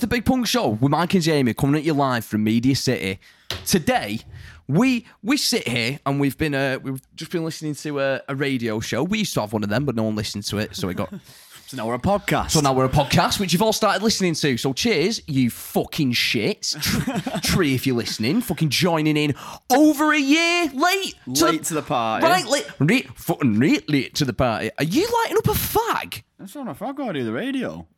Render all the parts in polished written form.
the Big Punk Show with Mike and Jamie coming at you live from Media City. Today, we sit here and we've just been listening to a radio show. We used to have one of them, but no one listened to it, so we got. So now we're a podcast. So now we're a podcast, which you've all started listening to. So cheers, you fucking shits. Tree, if you're listening, fucking joining in over a year late. Late to the party. Right, late to the party. Are you lighting up a fag? That's not a fag. I do the radio.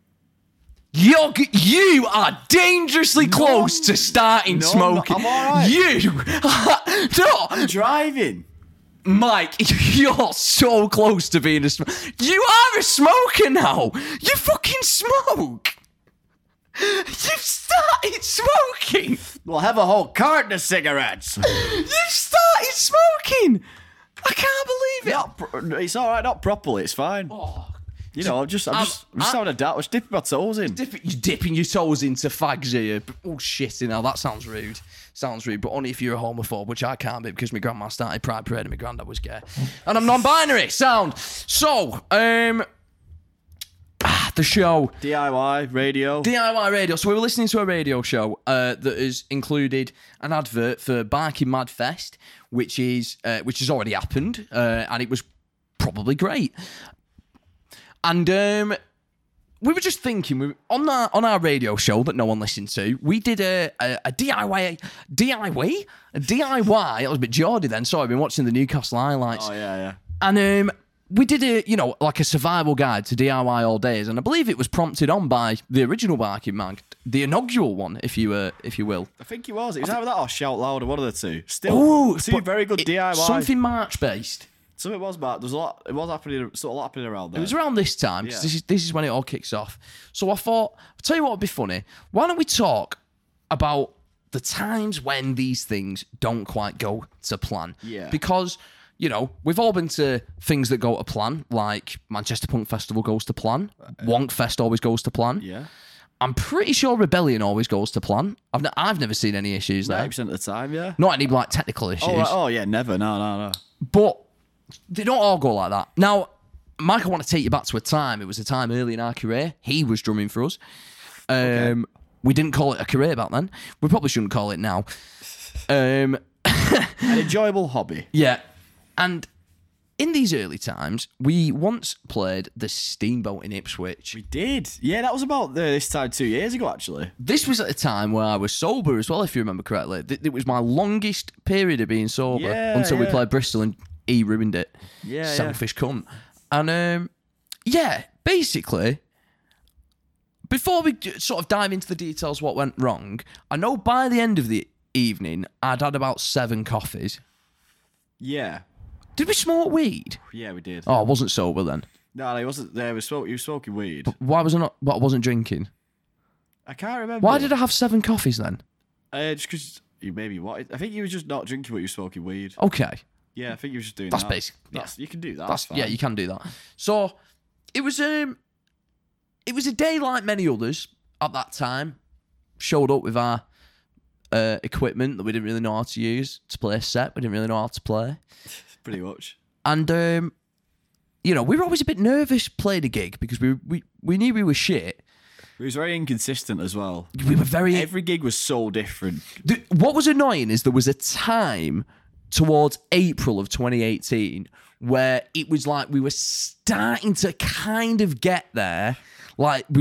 You are dangerously close to starting smoking. I'm all right. No. I'm driving. Mike, you're so close to being a smoker. You are a smoker now. You fucking smoke. You've started smoking. We'll have a whole carton of cigarettes. You've started smoking. I can't believe it. It's all right, not properly. It's fine. Oh, You know, I'm just having a doubt. I was dipping my toes in. You're dipping your toes into fags here. Oh, shit, now that sounds rude. Sounds rude, but only if you're a homophobe, which I can't be because my grandma started Pride Parade and my granddad was gay. And I'm non-binary. Sound. So, the show. DIY radio. DIY radio. So we were listening to a radio show that has included an advert for Barking Mad Fest, which has already happened, and it was probably great. And we were just thinking, on our radio show that no one listened to, we did a DIY. That was a bit Geordie then. Sorry, I've been watching the Newcastle highlights. Oh, yeah. And we did like a survival guide to DIY all days, and I believe it was prompted on by the original Barking Mag, the inaugural one, if you will. I think it was. It was either that or Shout Louder, one of the two. Still, two very good DIY. Something March based. So it was, but there's a lot. It was happening. Sort of a lot happening around there. It was around this time because this is when it all kicks off. So I thought, I'll tell you what would be funny. Why don't we talk about the times when these things don't quite go to plan? Yeah. Because we've all been to things that go to plan, like Manchester Punk Festival goes to plan, Wonk Fest always goes to plan. Yeah. I'm pretty sure Rebellion always goes to plan. I've never seen any issues there. 90% of the time, yeah. Not any like technical issues. Oh, yeah, never. No. But they don't all go like that. Now, Mike, I want to take you back to a time. It was a time early in our career. He was drumming for us. Okay. We didn't call it a career back then. We probably shouldn't call it now. An enjoyable hobby. Yeah. And in these early times, we once played the Steamboat in Ipswich. We did. Yeah, that was about this time 2 years ago, actually. This was at a time where I was sober as well, if you remember correctly. It was my longest period of being sober until we played Bristol and he ruined it. Yeah, selfish cunt. And basically, before we sort of dive into the details of what went wrong, I know by the end of the evening, I'd had about 7 coffees. Yeah. Did we smoke weed? Yeah, we did. Oh, I wasn't sober then. No, he wasn't there. He was smoking weed. But why was I not? But I wasn't drinking. I can't remember. Why did I have 7 coffees then? Just because you maybe wanted. I think you were just not drinking, but you were smoking weed. Okay. Yeah, I think you were just doing that's that. Basic. You can do that. That's fine. Yeah, you can do that. So it was a day like many others at that time. Showed up with our equipment that we didn't really know how to use to play a set. We didn't really know how to play. Pretty much. And we were always a bit nervous playing a gig because we knew we were shit. It was very inconsistent as well. We were very. Every gig was so different. What was annoying is there was a time towards April of 2018 where it was like we were starting to kind of get there. Like we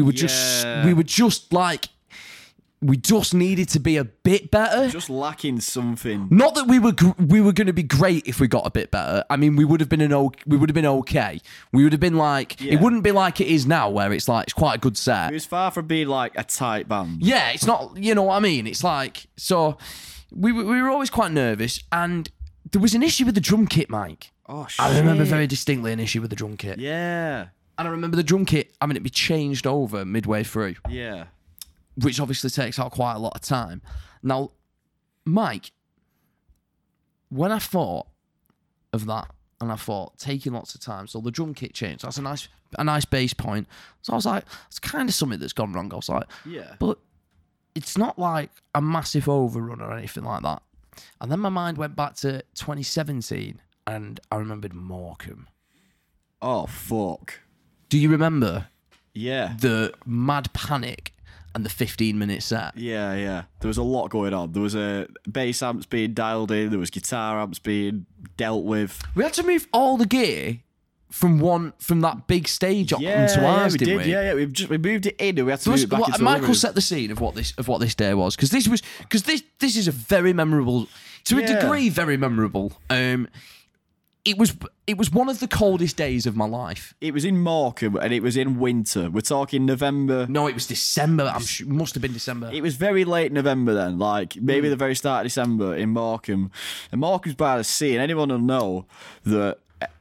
just needed to be a bit better. Just lacking something. Not that we were going to be great if we got a bit better. I mean, we would have been okay. We would have been like it wouldn't be like it is now, where it's like it's quite a good set. It was far from being like a tight band. Yeah, it's not. You know what I mean? It's like so. We were always quite nervous, and there was an issue with the drum kit, Mike. Oh shit! I remember very distinctly an issue with the drum kit. Yeah. And I remember the drum kit having it be changed over midway through. Yeah. Which obviously takes out quite a lot of time. Now, Mike, when I thought of that, and I thought taking lots of time, so the drum kit changed. That's a nice base point. So I was like, it's kind of something that's gone wrong. I was like, yeah, but it's not like a massive overrun or anything like that. And then my mind went back to 2017, and I remembered Morecambe. Oh fuck! Do you remember? Yeah. The mad panic and the 15-minute set. Yeah. There was a lot going on. There was bass amps being dialed in. There was guitar amps being dealt with. We had to move all the gear from that big stage onto ours, didn't we? Yeah. We moved it in and we had to move it back into Michael set the scene of what this day was, because this is a very memorable, to a degree, very memorable. It was one of the coldest days of my life. It was in Morecambe and it was in winter. We're talking November. No, it was December. It must have been December. It was very late November then, like maybe the very start of December in Morecambe. And Morecambe's by the sea, and anyone will know that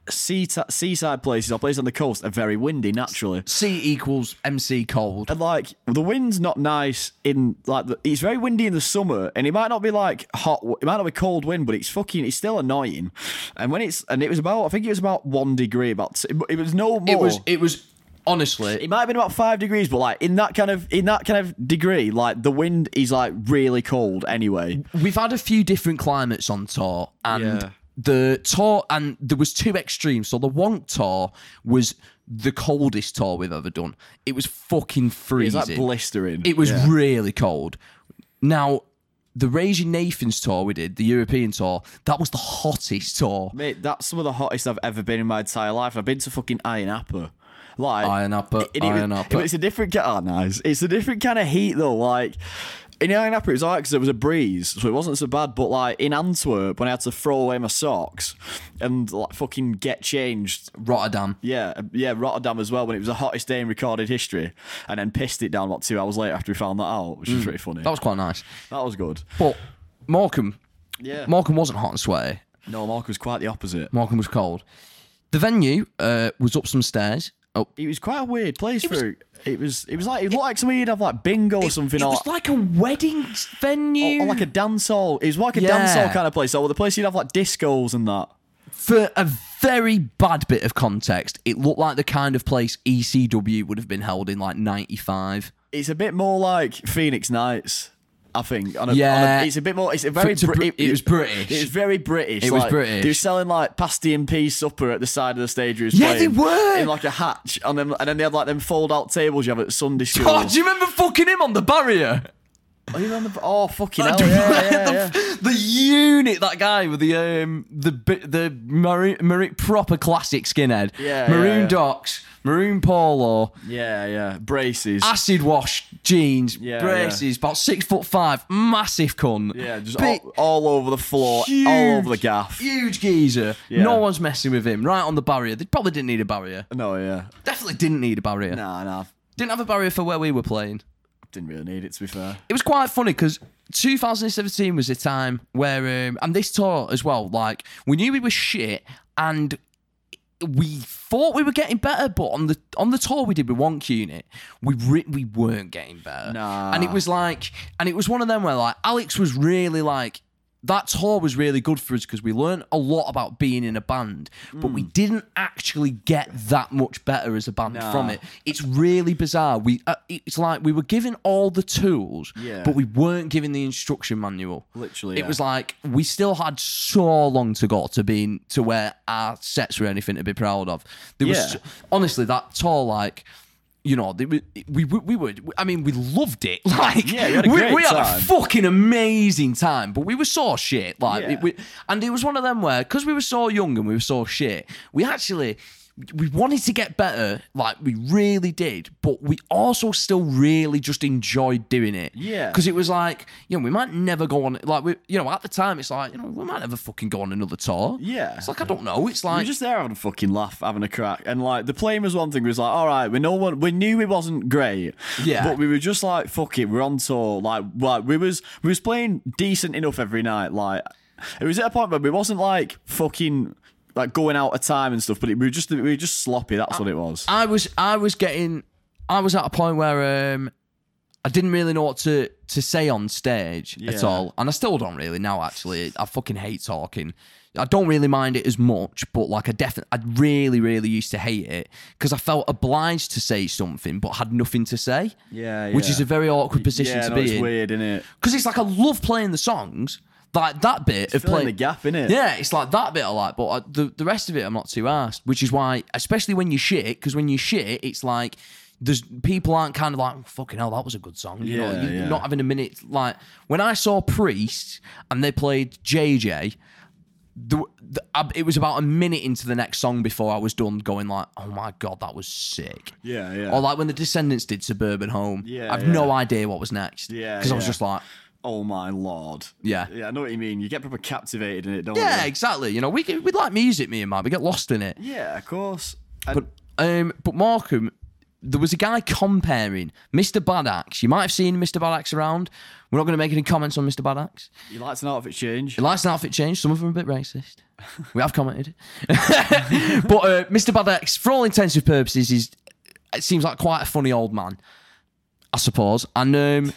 seaside places or places on the coast are very windy naturally. C equals MC cold. And like the wind's not nice in like it's very windy in the summer, and it might not be like hot, it might not be cold wind, but it's still annoying. And it was about 1 degree, it was no more. It was honestly, it might have been about 5 degrees, but like in that kind of degree, like the wind is like really cold anyway. We've had a few different climates on tour, and the tour, and there was two extremes. So the Wonk tour was the coldest tour we've ever done. It was fucking freezing. It was like blistering. It was really cold. Now, the Raging Nathans tour we did, the European tour, that was the hottest tour. Mate, that's some of the hottest I've ever been in my entire life. I've been to fucking Iron Apple. Like Iron Apple. It's a different nice. It's a different kind of heat though. Like in Iron Apple, it was alright because there was a breeze, so it wasn't so bad. But like in Antwerp, when I had to throw away my socks and like fucking get changed, Rotterdam. Yeah, Rotterdam as well, when it was the hottest day in recorded history, and then pissed it down 2 hours later after we found that out, which was pretty funny. That was quite nice. That was good. But Morecambe, Morecambe wasn't hot and sweaty. No, Morecambe was quite the opposite. Morecambe was cold. The venue was up some stairs. Oh, it was quite a weird place it was like it looked like somewhere you'd have like bingo or something. It was like a wedding venue, or like a dance hall. It was like a dance hall kind of place, or the place you'd have like discos and that. For a very bad bit of context, it looked like the kind of place ECW would have been held in like '95. It's a bit more like Phoenix Nights, I think. It's a bit more. It was British. It was very British. It was British. They were selling like pasty and peas supper at the side of the stage. They were in like a hatch, and then they had like them fold-out tables you have at Sunday school. God, do you remember fucking him on the barrier? Oh, you remember? Oh, fucking hell! Yeah. The unit, that guy with the maroon proper classic skinhead, maroon docks, maroon polo, braces, acid wash jeans, braces, about 6'5", massive cunt, just all over the floor, all over the gaff, huge geezer. No one's messing with him. Right on the barrier. They probably didn't need a barrier. No, definitely didn't need a barrier. Nah. Didn't have a barrier for where we were playing. Didn't really need it, to be fair. It was quite funny because 2017 was a time where, and this tour as well, like, we knew we were shit and we thought we were getting better, but on the tour we did with Wonk Unit, we weren't getting better. Nah. And it was one of them where like Alex was really like, that tour was really good for us because we learned a lot about being in a band, but we didn't actually get that much better as a band from it. It's really bizarre. It's like we were given all the tools, but we weren't given the instruction manual. Literally, it was like we still had so long to go to where our sets were anything to be proud of. There was honestly that tour, like. You know, we loved it. Like, we had a great we had time. a fucking amazing time, but we were so shit. Like, and it was one of them where, because we were so young and we were so shit, we wanted to get better, like we really did, but we also still really just enjoyed doing it. Yeah. Because it was like, we might never go on, like, at the time, it's like, we might never fucking go on another tour. Yeah. It's like, I don't know, it's like... We were just there having a fucking laugh, having a crack. And like, the playing was one thing, we was like, all right, we knew it wasn't great. Yeah. But we were just like, fuck it, we're on tour. Like we was playing decent enough every night. Like, it was at a point where we wasn't like fucking... like going out of time and stuff, but we were just sloppy. That's what it was. I was at a point where I didn't really know what to say on stage at all, and I still don't really now. Actually, I fucking hate talking. I don't really mind it as much, but like I really, really used to hate it because I felt obliged to say something but had nothing to say. Yeah. Which is a very awkward position to be in. It's weird, isn't it? Because it's like I love playing the songs. Like that bit of playing the gap, innit? Yeah, it's like that bit I like, but the rest of it I'm not too arsed. Which is why, especially when you shit, because when you shit, it's like there's people aren't kind of like, oh, fucking hell, that was a good song. You know, Yeah, you're not having a minute. Like when I saw Priest and they played JJ, it was about a minute into the next song before I was done going like, oh my God, that was sick. Yeah, yeah. Or like when the Descendants did Suburban Home. Yeah, I've yeah. no idea what was next. Yeah, Because I was yeah. just like, Oh my lord. yeah. Yeah, I know what you mean. You get proper captivated in it, don't Yeah, you? exactly. You know, we like music, me and Mike. We get lost in it. Yeah, of course. And But Markham, there was a guy comparing Mr. Bad Axe. You might have seen Mr. Bad Axe around. We're not going to make any comments on Mr. Bad Axe. he likes an outfit change. He likes an outfit change. Some of them are a bit racist. We have commented. But Mr. Bad Axe, for all intents and purposes, it seems like quite a funny old man, I suppose. And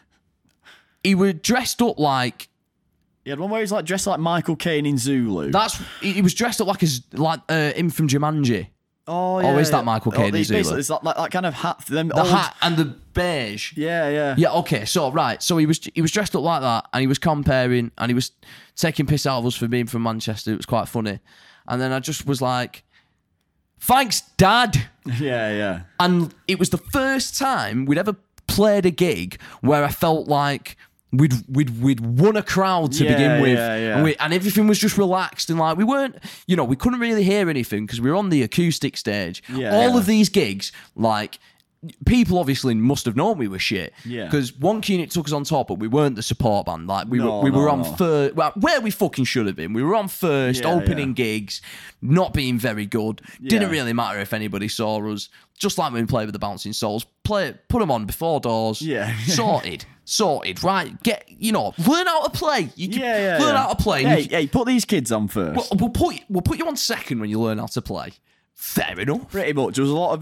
he was dressed up like... He had one where he's like dressed like Michael Caine in Zulu. He was dressed up like him from Jumanji. Oh, yeah. Or is that Michael Caine in it's Zulu? basically, it's like that kind of hat. Them The hat and the beige. Yeah, yeah. Yeah, okay, so he was dressed up like that and he was comparing and he was taking piss out of us for being from Manchester. It was quite funny. And then I just was like, thanks, Dad. Yeah, yeah. And it was the first time we'd ever played a gig where I felt like we'd won a crowd to Yeah, begin with, yeah, yeah. And everything was just relaxed and like we weren't, we couldn't really hear anything because we were on the acoustic stage. Yeah, All yeah. of these gigs, like people obviously must have known we were shit. Yeah. Because One Unit took us on top, but we weren't the support band. Like we No, were no, on no. first, well, where we fucking should have been. We were on first, Yeah, opening yeah. gigs, not being very good. Didn't Yeah. really matter if anybody saw us. Just like when we played with the Bouncing Souls, put them on before doors. Yeah. Sorted. Right, learn how to play. Learn how to play. Hey, put these kids on first. We'll put you on second when you learn how to play. Fair enough. Pretty much. There was a lot of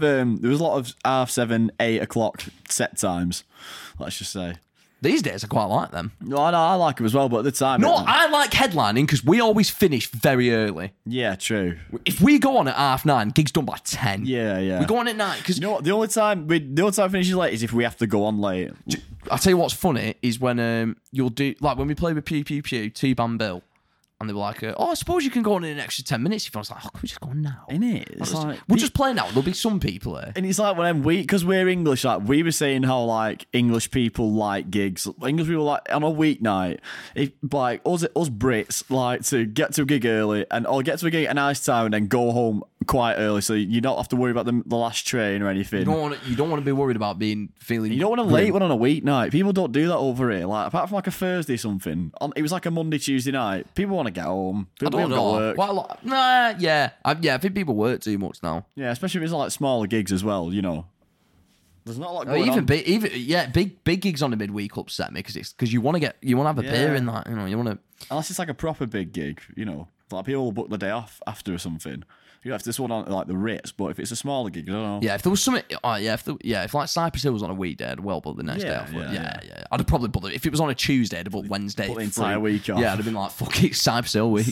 7:30, 8 o'clock set times. Let's just say. These days, I quite like them. No, I like them as well, but at the time, No, I like headlining because we always finish very early. yeah, true. If we go on at 9:30, gig's done by 10. Yeah, yeah. We go on at 9 because You know what? The only time finishes late is if we have to go on late. I tell you what's funny is when you'll do like when we play with Pew Pew Pew, T-Band Bill, and they were like, I suppose you can go on in an extra 10 minutes. If I was like, can we just go on now? Innit? It's like We'll just play now. There'll be some people here. and it's like when because we're English, like we were saying how like English people like gigs. English people like on a weeknight, if like us Brits like to get to a gig early or get to a gig at a nice time and then go home quite early, so you don't have to worry about the last train or anything. You don't want to be worried about feeling. You don't want to late one on a weeknight. People don't do that over here. Like apart from like a Thursday something. It was like a Monday, Tuesday night. People want to get home. I People don't haven't got know. work. Quite a lot. Nah, yeah. I think people work too much now. Yeah, especially if it's like smaller gigs as well. There's not a lot going on. Big gigs on the midweek upset me because you want to have a beer in that. You want to. Unless it's like a proper big gig, like people will book the day off after or something. You have this one on like the Ritz, but if it's a smaller gig, I don't know. Yeah, if there was something, if like Cypress Hill was on a weekday, I'd well book the next day off. Yeah. I'd have probably booked it. If it was on a Tuesday, I'd have booked Wednesday. Put the entire week off. Yeah, I'd have been like, fuck it, Cypress Hill week.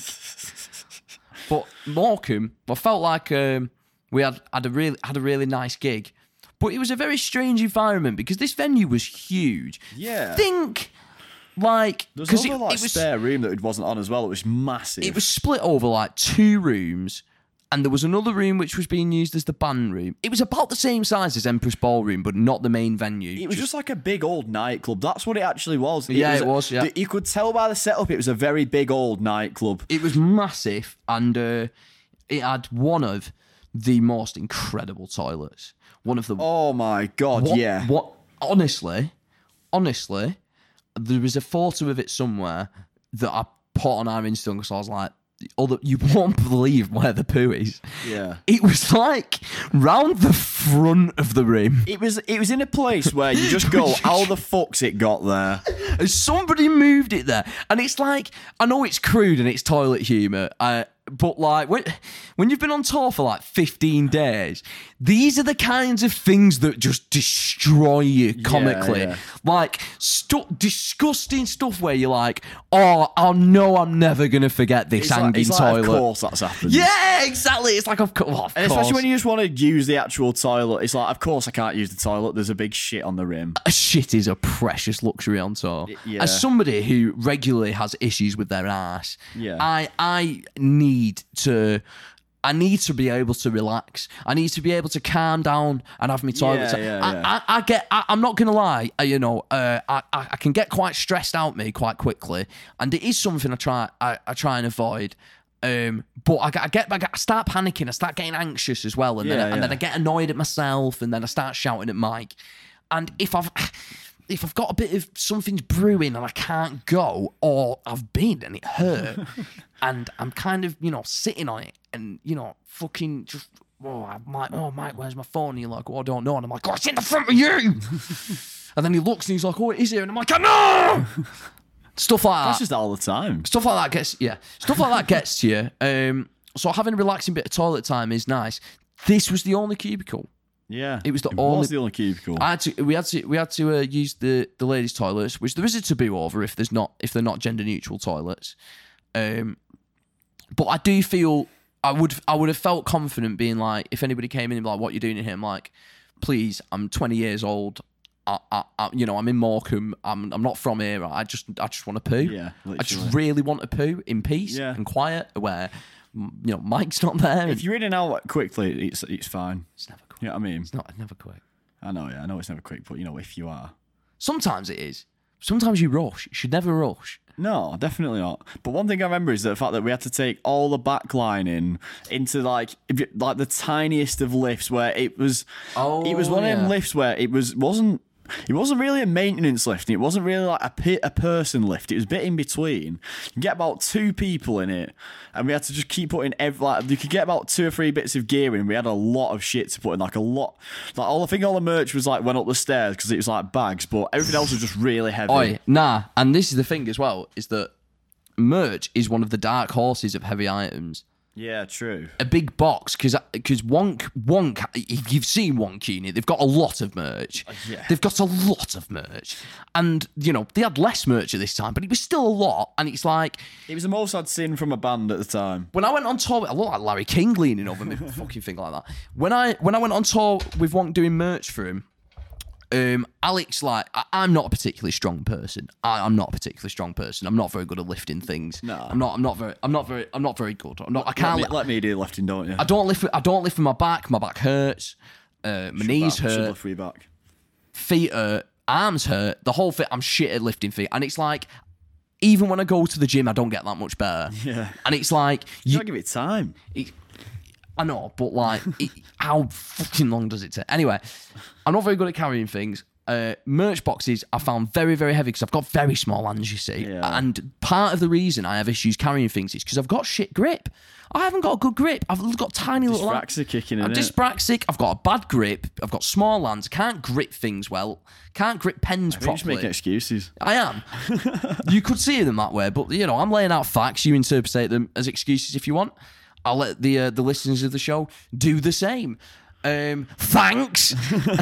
But Morecambe, I felt like we had a really nice gig, but it was a very strange environment because this venue was huge. Yeah. Think like There's because another like spare room that it wasn't on as well. It was massive. it was split over like 2 rooms. And there was another room which was being used as the band room. It was about the same size as Empress Ballroom, but not the main venue. It was just like a big old nightclub. That's what it actually was. It was. You could tell by the setup it was a very big old nightclub. It was massive, and it had one of the most incredible toilets. One of the Oh my god, yeah. What? Honestly, there was a photo of it somewhere that I put on our Instagram because I was like, you won't believe where the poo is. Yeah. It was like round the front of the room. It was in a place where you just go, how the fuck's it got there? And somebody moved it there. And it's like, I know it's crude and it's toilet humour, but like when you've been on tour for like 15 days, these are the kinds of things that just destroy you comically. Yeah. Like disgusting stuff where you're like, oh, I know I'm never going to forget this hanging toilet. Of course that's happened. Yeah, exactly. It's like, of course. And especially when you just want to use the actual toilet, it's like, of course I can't use the toilet. There's a big shit on the rim. A shit is a precious luxury on tour. Yeah. As somebody who regularly has issues with their ass, Yeah. I need to I need to be able to relax. I need to be able to calm down and have my toilet. I'm not gonna lie. I can get quite stressed out me quite quickly, and it is something I try and avoid. But I start panicking. I start getting anxious as well, and then I get annoyed at myself, and then I start shouting at Mike. And if I've got a bit of something's brewing and I can't go, or I've been and it hurt, and I'm kind of sitting on it, and fucking just Mike, where's my phone? And you're like, I don't know, and I'm like, it's in the front of you. And then he looks and he's like, it is here, and I'm like, no. Stuff like that. That's just all the time. Stuff like that gets to you. So having a relaxing bit of toilet time is nice. This was the only cubicle. Yeah, it was the only cubicle. We had to use the ladies' toilets, which there is a taboo over if they're not gender neutral toilets. But I do feel I would have felt confident being like, if anybody came in and be like, what are you doing in here? I'm like, please, I'm 20 years old. I'm in Morecambe. I'm not from here. I just want to poo. Yeah, literally. I just really want to poo in peace and quiet, where Mike's not there. If you're in and out quickly, it's fine. It's never quick. You know what I mean? It's never quick. I know it's never quick, but if you are, sometimes it is. Sometimes you rush. You should never rush. No, definitely not. But one thing I remember is the fact that we had to take all the backlining into like the tiniest of lifts, where it was one of them lifts where it wasn't really a maintenance lift. It wasn't really like a person lift. It was a bit in between. You get about 2 people in it, and we had to just keep putting you could get about 2 or 3 bits of gear in. We had a lot of shit to put in, like a lot. Like I think all the merch was like went up the stairs because it was like bags, but everything else was just really heavy. And this is the thing as well, is that merch is one of the dark horses of heavy items. Yeah, true. A big box, because Wonk, you've seen Wonk Unit, they've got a lot of merch. Yeah. They've got a lot of merch. And, they had less merch at this time, but it was still a lot. And it's like... It was the most I'd seen from a band at the time. When I went on tour, I look like Larry King leaning over me, fucking thing like that. When I went on tour with Wonk doing merch for him, Alex, I'm not a particularly strong person. I'm not a particularly strong person. I'm not very good at lifting things. No, I'm not very good. I can't let me do lifting, don't you? I don't lift with my back. My back hurts. My knees hurt. Should lift for your back. Feet hurt. Arms hurt. The whole fit. I'm shit at lifting feet, and it's like, even when I go to the gym, I don't get that much better. Yeah, and it's like you gotta give it time. I know, but how fucking long does it take? Anyway, I'm not very good at carrying things. Merch boxes I found very, very heavy because I've got very small hands, you see. Yeah. And part of the reason I have issues carrying things is because I've got shit grip. I haven't got a good grip. I've got tiny little hands. Dyspraxic kicking in. I'm dyspraxic. I've got a bad grip. I've got small hands. Can't grip things well. Can't grip pens properly. You're just making excuses. I am. You could see them that way, but I'm laying out facts. You interpret them as excuses if you want. I'll let the listeners of the show do the same. Thanks.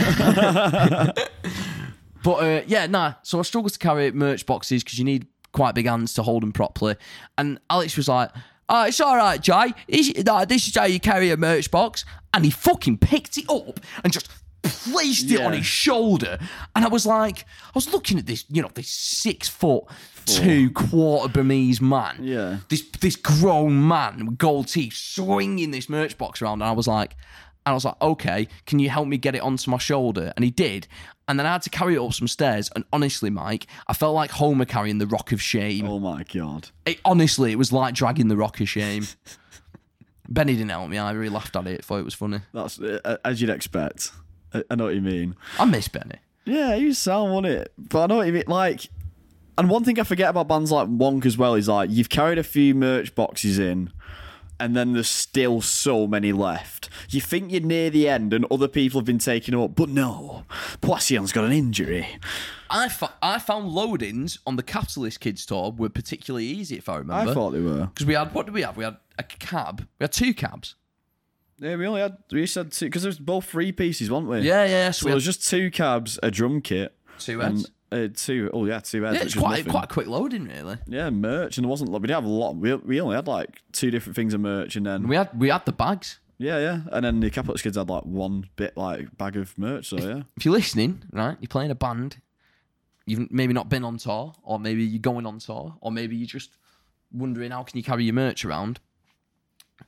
But so I struggle to carry merch boxes because you need quite big hands to hold them properly. And Alex was like, "Oh, it's all right, Jay. This is how you carry a merch box." And he fucking picked it up and just placed it on his shoulder. And I was looking at this, this 6'2" quarter Burmese man. Yeah. This grown man with gold teeth swinging this merch box around. And I was like, okay, can you help me get it onto my shoulder? And he did. And then I had to carry it up some stairs. And honestly, Mike, I felt like Homer carrying the Rock of Shame. Oh my God. It was like dragging the Rock of Shame. Benny didn't help me either. He laughed at it, thought it was funny. That's as you'd expect. I know what you mean. I miss Benny. Yeah, he was sound, wasn't it? But I know what you mean. Like, and one thing I forget about bands like Wonk as well is like, you've carried a few merch boxes in, and then there's still so many left. You think you're near the end and other people have been taking them up, but no, Poisson's got an injury. I found loadings on the Capitalist Kids tour were particularly easy, if I remember. I thought they were. Because what did we have? We had a cab. We had 2 cabs. Yeah, we said 2, because there was both 3 pieces, weren't we? Yeah. So there was just 2 cabs, a drum kit. 2 heads. And, 2 heads. Yeah, it's quite a quick loading, really. Yeah, merch, and there wasn't. We didn't have a lot. We only had like 2 different things of merch, and then we had the bags. Yeah, and then the Capitalist Kids had like one bit like bag of merch. So yeah. If you're listening, right, you're playing a band. You've maybe not been on tour, or maybe you're going on tour, or maybe you're just wondering how can you carry your merch around.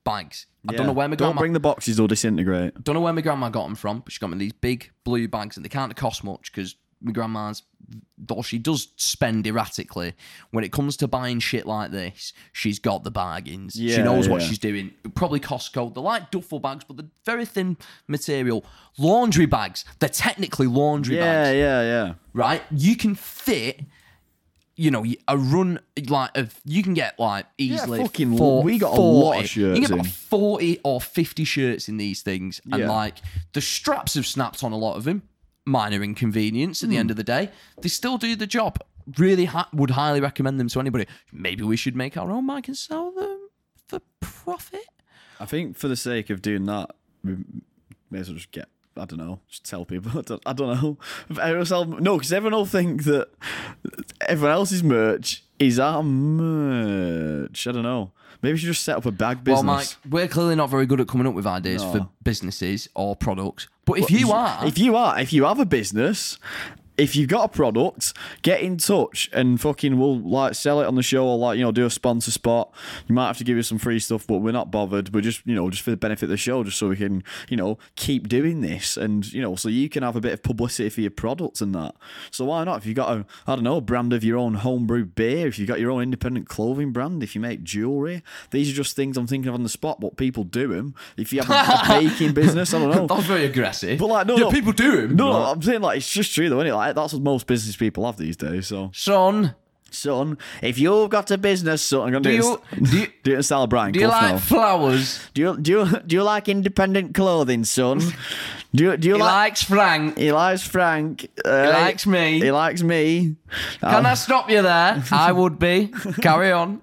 bags. I don't know where my Don't grandma... bring the boxes, they'll disintegrate. Don't know where my grandma got them from, but she got me these big blue bags, and they can't cost much because my grandma's, though she does spend erratically, when it comes to buying shit like this, she's got the bargains. She Yeah, knows what yeah. she's doing. Probably Costco. They're like duffel bags, but they're very thin material. Laundry bags. They're technically laundry bags. Yeah. Right? You can fit, you know, a run, like, you can get, like, easily fucking we got a lot of shirts You can get in. about 40 or 50 shirts in these things. And, Yeah. like, the straps have snapped on a lot of them. Minor inconvenience at the end of the day. They still do the job. Really would highly recommend them to anybody. Maybe we should make our own mic and sell them for profit. I think for the sake of doing that, we may as well just get, I don't know, just tell people. I don't know. No, because everyone will think that everyone else's merch is our merch. I don't know. Maybe we should just set up a bag business. Well, Mike, we're clearly not very good at coming up with ideas for businesses or products. But if you have a business, if you've got a product, get in touch and fucking we'll like sell it on the show or like, you know, do a sponsor spot. You might have to give us some free stuff, but we're not bothered. We're just, you know, just for the benefit of the show, just so we can, you know, keep doing this and, you know, so you can have a bit of publicity for your products and that. So why not? If you got a brand of your own homebrew beer, if you've got your own independent clothing brand, if you make jewellery, these are just things I'm thinking of on the spot, but people do them. If you have a baking business, I don't know. That's very aggressive. But like, no, people do them. No, I'm saying like it's just true though, isn't it? Like that's what most business people have these days. So, Son, if you've got a business, son, I'm gonna do it in style of Brian do you Clough like now. flowers? Do you like independent clothing, son? Do you He like? likes Frank. He likes Frank. He likes me. He likes me. Can I stop you there? I would be. Carry on.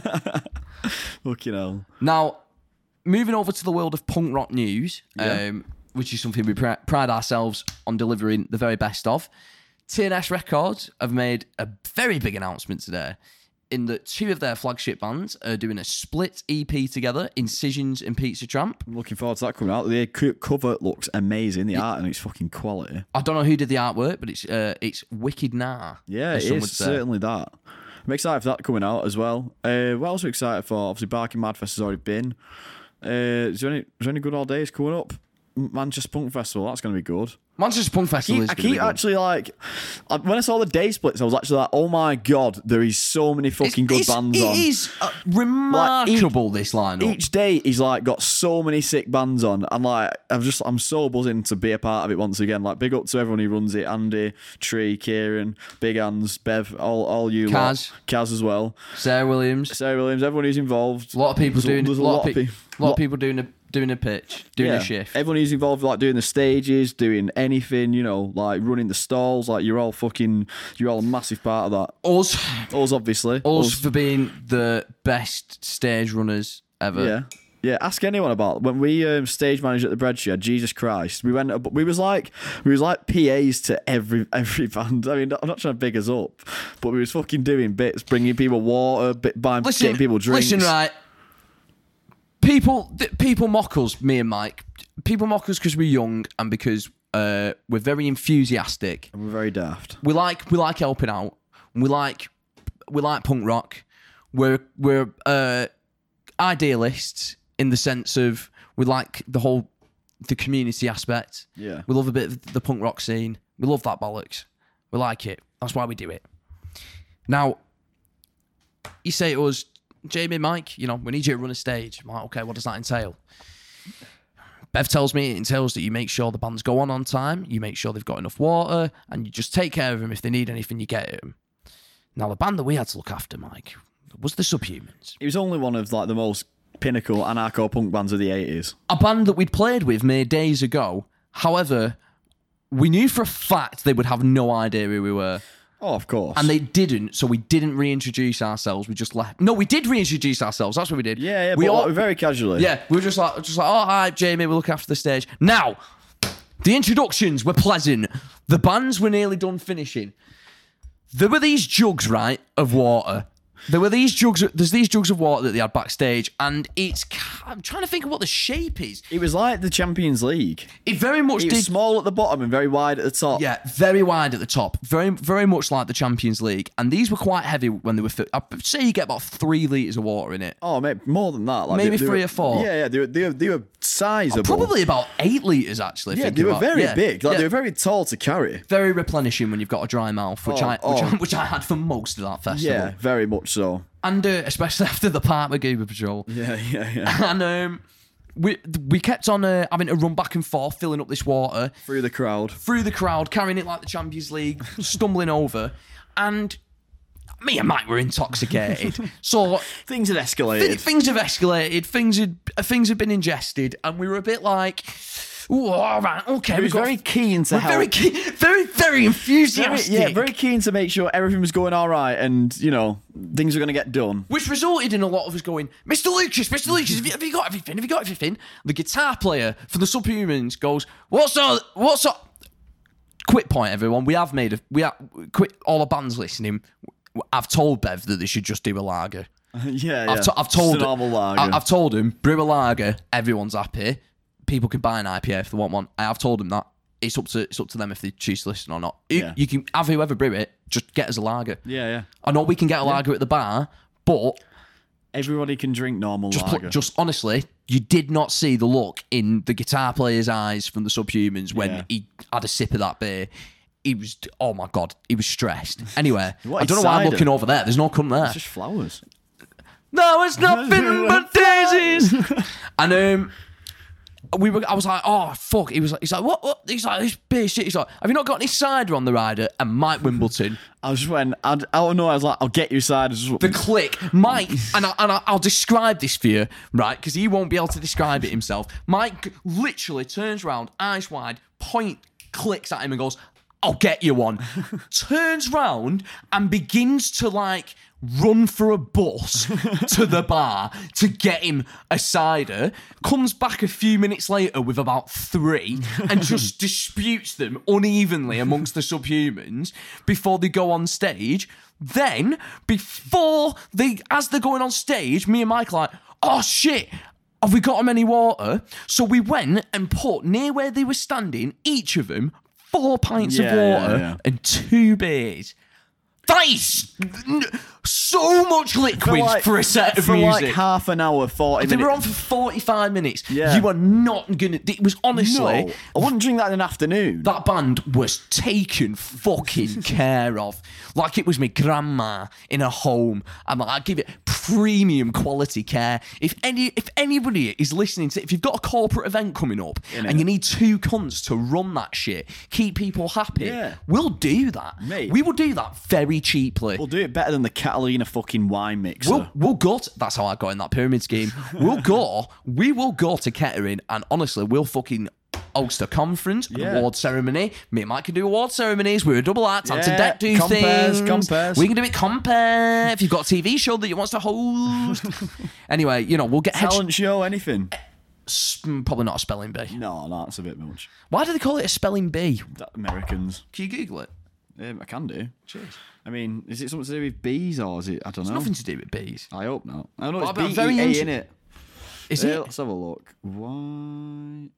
Fucking hell. Now, moving over to the world of punk rock news, Yeah. which is something we pride ourselves on delivering the very best of. TNS Records have made a very big announcement today in that two of their flagship bands are doing a split EP together, Incisions and Pizza Tramp. I'm looking forward to that coming out. The cover looks amazing. The art and it's fucking quality. I don't know who did the artwork, but it's wicked nah. Yeah, as it some is would say. certainly that. I'm excited for that coming out as well. What else are we excited for? Obviously, Barking Madfest has already been. Is there any good old days coming up? Manchester Punk Festival, that's going to be good. Manchester Punk Festival is I gonna be keep good. actually like, when I saw the day splits, I was actually like, oh my god, there is so many fucking good bands on. It is remarkable, this lineup. Each day he's like got so many sick bands on, and like I'm so buzzing to be a part of it once again. Like big up to everyone who runs it: Andy, Tree, Kieran, Big Hands, Bev, all you, Kaz. Kaz as well, Sarah Williams. everyone who's involved. A lot of people doing there's a lot of people doing a pitch, doing a shift. Everyone who's involved, like doing the stages, doing anything, you know, like running the stalls, like you're all a massive part of that. Us obviously. Us for being the best stage runners ever. Yeah. Yeah, ask anyone about when we stage managed at the Bread Shed. Jesus Christ, we was like PAs to every band. I mean, I'm not trying to big us up, but we was fucking doing bits, bringing people water, getting people drinks. Listen, right. People mock us, me and Mike. People mock us because we're young and because we're very enthusiastic. And we're very daft. We like helping out. We like punk rock. We're idealists in the sense of we like the community aspect. Yeah. We love a bit of the punk rock scene. We love that bollocks. We like it. That's why we do it. Now, you say to us, Jamie, Mike, you know, we need you to run a stage. I'm like, okay, what does that entail? Bev tells me it entails that you make sure the bands go on time, you make sure they've got enough water, and you just take care of them. If they need anything, you get them. Now, the band that we had to look after, Mike, was the Subhumans. It was only one of like the most pinnacle anarcho-punk bands of the 80s. A band that we'd played with mere days ago. However, we knew for a fact they would have no idea who we were. Oh, of course. And they didn't, so we didn't reintroduce ourselves. We just left. No, we did reintroduce ourselves. That's what we did. Yeah, we but very casually. Yeah, we were just like, oh, hi, Jamie, we'll look after the stage. Now, the introductions were pleasant. The bands were nearly done finishing. There were these jugs, right, of water. There were these jugs. There's these jugs of water that they had backstage, and I'm trying to think of what the shape is. It was like the Champions League. It very much It did. was small at the bottom and very wide at the top. Yeah, very wide at the top. Very, very much like the Champions League. And these were quite heavy when they were. I'd say you get about 3 litres of water in it. Oh, maybe more than that. Like Maybe they 3 were, or 4. Yeah, they were sizable. Probably about 8 litres, actually. Yeah, thinking they were about- very yeah, big. Like yeah. they were very tall to carry. Very replenishing when you've got a dry mouth, which Oh. which I had for most of that festival. Yeah, very much so. And especially after the Park MacGyver Patrol. Yeah. And we kept on having to run back and forth, filling up this water Through the crowd. through the crowd, carrying it like the Champions League, stumbling over, and me and Mike were intoxicated. So Things had escalated. things have escalated. Things have been ingested, and we were a bit like, "Ooh, all right, okay." He was very keen to we're help. very keen, very enthusiastic. Very keen to make sure everything was going all right and, things were going to get done. Which resulted in a lot of us going, Mr. Lucas, have you got everything? Have you got everything? The guitar player for the Subhumans goes, what's up? Quick point, everyone. Quick, all the bands listening. I've told Bev that they should just do a lager. Yeah. I've told Just a normal lager. I've told him, brew a lager. Everyone's happy. People can buy an IPA if they want one. I have told them that. It's up to them if they choose to listen or not. Yeah. You can have whoever brew it. Just get us a lager. Yeah. I know we can get a lager at the bar, but Everybody can drink normal lager. just honestly, you did not see the look in the guitar player's eyes from the Subhumans when Yeah. he had a sip of that beer. He was, oh my God, he was stressed. Anyway, What, I don't know why I'm cider? looking over there. There's no cunt there. It's just flowers. No, it's nothing but daisies. And I was like, oh fuck. He's like, what? He's like, this beer shit. He's like, have you not got any cider on the rider? And Mike Wimbledon, I just went, out of nowhere, I was like, I'll get you cider. the click, Mike, and I'll describe this for you, right? Because he won't be able to describe it himself. Mike literally turns around, eyes wide, clicks at him and goes, I'll get you one. Turns round and begins to run for a bus to the bar to get him a cider. Comes back a few minutes later with about 3 and just disputes them unevenly amongst the Subhumans before they go on stage. Then, as they're going on stage, me and Mike are like, oh shit, have we got them any water? So we went and put near where they were standing, each of them, 4 pints of water and 2 beers. That is so much liquid for a set of for music. like half an hour, 40 They minutes. were on for 45 minutes. Yeah. You are not gonna. It was honestly. No, I wouldn't drink that in an afternoon. That band was taken fucking care of. Like it was my grandma in a home. And I give it premium quality care. If anybody is listening to, if you've got a corporate event coming up and you need 2 cunts to run that shit, keep people happy, we'll do that. Mate. We will do that very cheaply. We'll do it better than the Catalina fucking wine mixer. We'll go to, that's how I got in that pyramid scheme. We will go to Kettering and honestly, we'll fucking host a conference, an award ceremony. Me and Mike can do award ceremonies. We're a double act. Ant and Deck do things. Compares. We can do it compare. If you've got a TV show that you want to host. Anyway, we'll get Talent show, anything. probably not a spelling bee. No, that's a bit much. Why do they call it a spelling bee? Americans. Can you Google it? I can do. Cheers. I mean, is it something to do with bees or is it? I don't know. Nothing to do with bees. I hope not. I know Well, it's I'm very B-E-A into- in it. Is it? Let's have a look. Why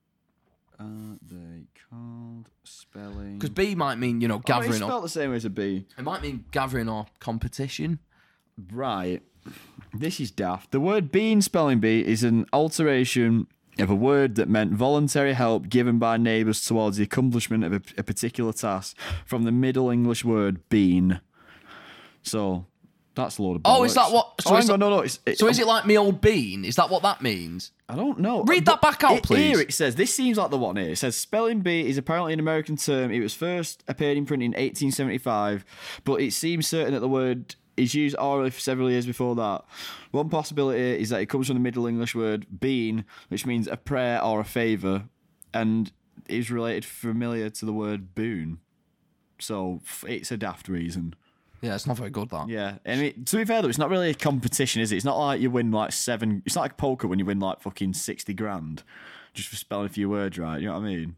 are they called spelling? Because bee might mean, It's gathering or... spelled the same way as a bee. It might mean gathering or competition. Right. This is daft. The word bean spelling bee is an alteration of a word that meant voluntary help given by neighbours towards the accomplishment of a particular task from the Middle English word bean. So that's a load of bollocks. Oh, is that what... So is hang that- on, no. So is it like me old bean? Is that what that means? I don't know. Read that back out, please. Here it says, this seems like the one here. It says, spelling bee is apparently an American term. It was first appeared in print in 1875, but it seems certain that the word is used orally for several years before that. One possibility is that it comes from the Middle English word bean, which means a prayer or a favour, and is related familiar to the word boon. So it's a daft reason. Yeah, it's not very good, that. Yeah, I mean, to be fair though, it's not really a competition, is it? It's not like you win like 7. It's not like poker when you win like fucking 60 grand just for spelling a few words right. You know what I mean?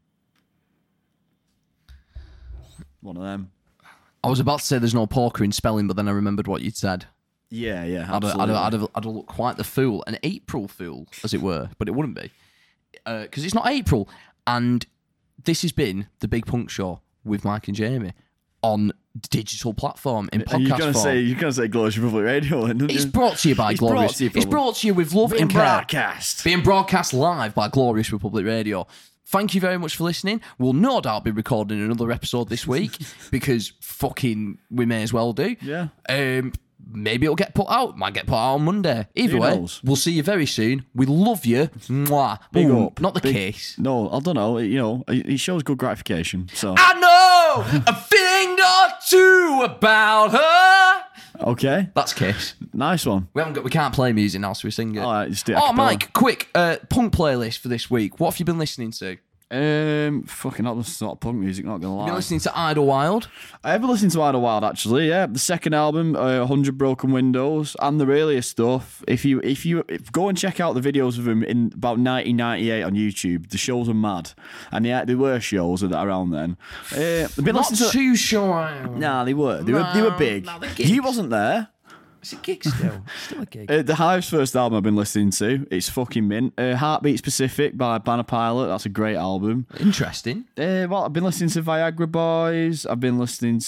One of them. I was about to say there's no poker in spelling, but then I remembered what you'd said. Yeah, I'd absolutely. have looked quite the fool, an April fool, as it were, but it wouldn't be. Because it's not April. And this has been the Big Punk Show with Mike and Jamie on digital platform in And podcast form. you're gonna say Glorious Republic Radio, and It's brought to you by Glorious. It's brought to you with love and care. broadcast. Being broadcast live by Glorious Republic Radio. Thank you very much for listening. We'll no doubt be recording another episode this week because fucking we may as well do. Yeah. Maybe it'll get put out. Might get put out on Monday. Either Who way, knows? we'll see you very soon. We love you. Mwah. Big Ooh, up. not the Big- kiss. No, I don't know. You know, it shows good gratification. So I know a thing or two about her. okay, That's Kiss. nice one. We can't play music now, so we sing it. All right, just do it a Oh, cappella. Mike, quick punk playlist for this week. What have you been listening to? Fucking not the sort of punk music. Not gonna lie. Been listening to Idlewild. I ever listened to Idlewild actually. Yeah, the second album, 100 Broken Windows, and the earlier stuff. If go and check out the videos of them in about 1998 on YouTube, the shows are mad, and there were shows around then. I've been Not listening to. too sure. Nah, they were. They were big. no, they're gigs. You wasn't there. It's a gig still. Still a gig. The Hive's first album I've been listening to. It's fucking mint. Heartbeat Specific by Banner Pilot. That's a great album. Interesting. Well, I've been listening to Viagra Boys. I've been listening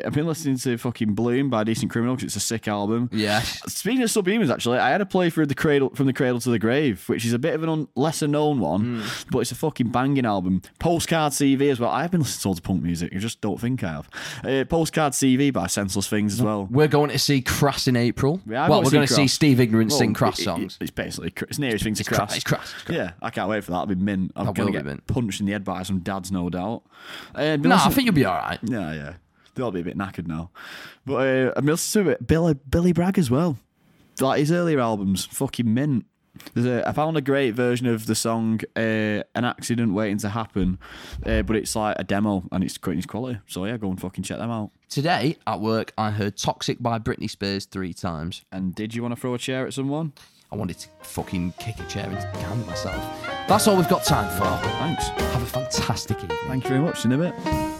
to fucking Bloom by Decent Criminal because it's a sick album. Yeah. Speaking of Subhumans, actually, I had a play through From the Cradle to the Grave, which is a bit of an lesser known one, but it's a fucking banging album. Postcard CV as well. I have been listening to loads of punk music. I just don't think I have. Postcard CV by Senseless Things as well. We're going to see Crass in April. Yeah, I've well, got we're to going see to see Crass. Steve Ignorant Well, sing Crass songs. It's basically it's nearest thing to It's Crass. It's Crass. Yeah, I can't wait for that. I'll be mint. I'm That going will to be get mint. punched in the head by some dads, no doubt. No, I think you'll be all right. Yeah. They'll be a bit knackered now. But I'm listening to it. Billy Bragg as well. Like his earlier albums, fucking mint. I found a great version of the song An Accident Waiting to Happen, but it's like a demo and it's quality. So yeah, go and fucking check them out. Today at work, I heard Toxic by Britney Spears 3 times. And did you want to throw a chair at someone? I wanted to fucking kick a chair into the can myself. That's all we've got time for. Thanks. Have a fantastic evening. Thank you very much. In a bit.